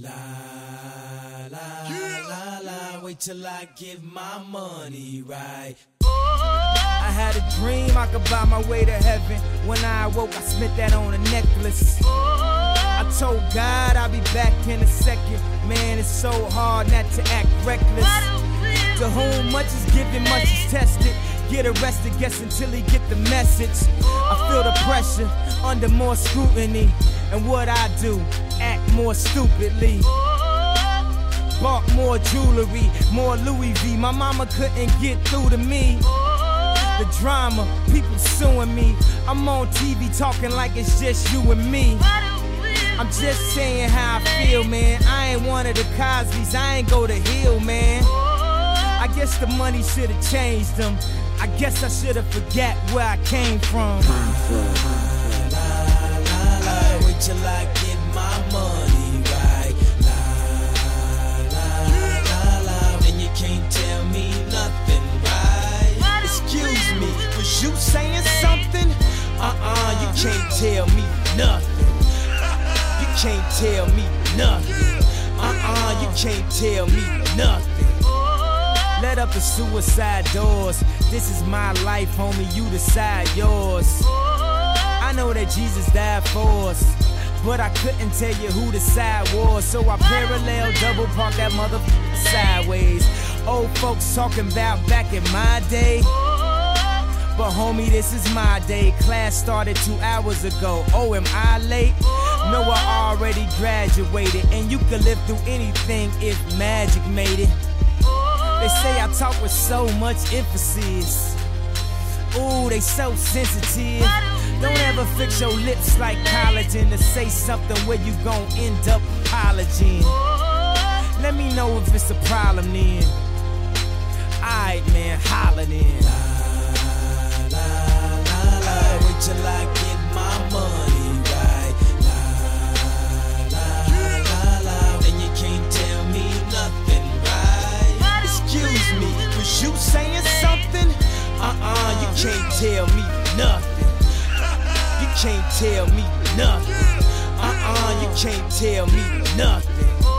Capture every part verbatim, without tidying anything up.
La, la, yeah. la, la, wait till I get my money right. I had a dream I could buy my way to heaven. When I awoke, I spent that on a necklace. I told God I'll be back in a second. Man, it's so hard not to act reckless. To whom much is given, much is tested. Get arrested, guess until he get the message. I feel the pressure, under more scrutiny. And what I do, act more stupidly. Bought more jewelry, more Louis V. My mama couldn't get through to me. The drama, people suing me. I'm on T V talking like it's just you and me. I'm just saying how I feel, man. I ain't one of the Cosbys, I ain't go to Hill, man. I guess the money should've changed them. I guess I should've forgot where I came from. Wait till I get my money right. La, la, la, la. And you can't tell me nothing, right? Excuse me, was you saying something? Uh-uh, you can't tell me nothing. You can't tell me nothing. Uh-uh, you can't tell me nothing. Let up the suicide doors. This is my life, homie, you decide yours. I know that Jesus died for us, but I couldn't tell you who the side was. So I parallel double park that motherfucker sideways. Old folks talking about back in my day, but homie, this is my day. Class started two hours ago. Oh, am I late? No, I already graduated. And you could live through anything if magic made it. They say I talk with so much emphasis. Ooh, they so sensitive. Don't ever fix your lips like collagen to say something where you gon' end up apologizing. Let me know if it's a problem then. Alright, man, holler then. La, la, la, la. Wait till I get my money right. La, la, la, la. And you can't tell me nothing, right? Excuse me, was you saying something? Uh-uh, you can't tell me nothing. You can't tell me nothing. Uh-uh, you can't tell me nothing.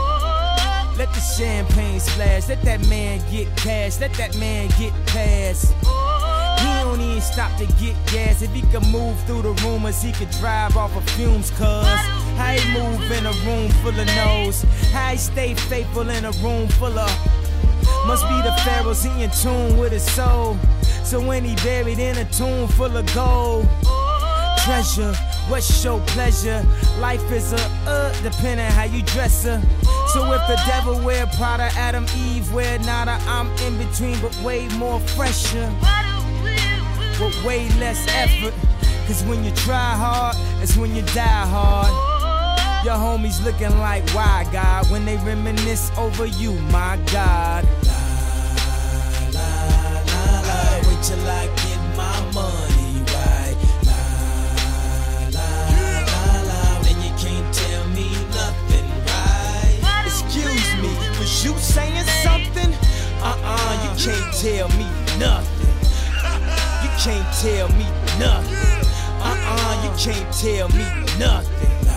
Let the champagne splash, let that man get cash, let that man get past. He don't even stop to get gas. If he could move through the rumors, he could drive off of fumes, cuz how he move in a room full of no's, how he stay faithful in a room full of. Must be the pharaohs, he in tune with his soul. So when he buried in a tomb full of gold, treasure, what's your pleasure? Life is a uh, depending how you dress her. So if the devil wear Prada, Adam, Eve wear nada, I'm in between but way more fresher, with way less effort. Cause when you try hard, it's when you die hard. Your homies looking like, why God? When they reminisce over you, my God. La, la, la, la. Wait till I get my money right. La, la, la, la. Then you can't tell me nothing, right? Excuse me, was you saying something? Uh-uh, you can't tell me nothing. You can't tell me nothing. Uh-uh, you can't tell me nothing.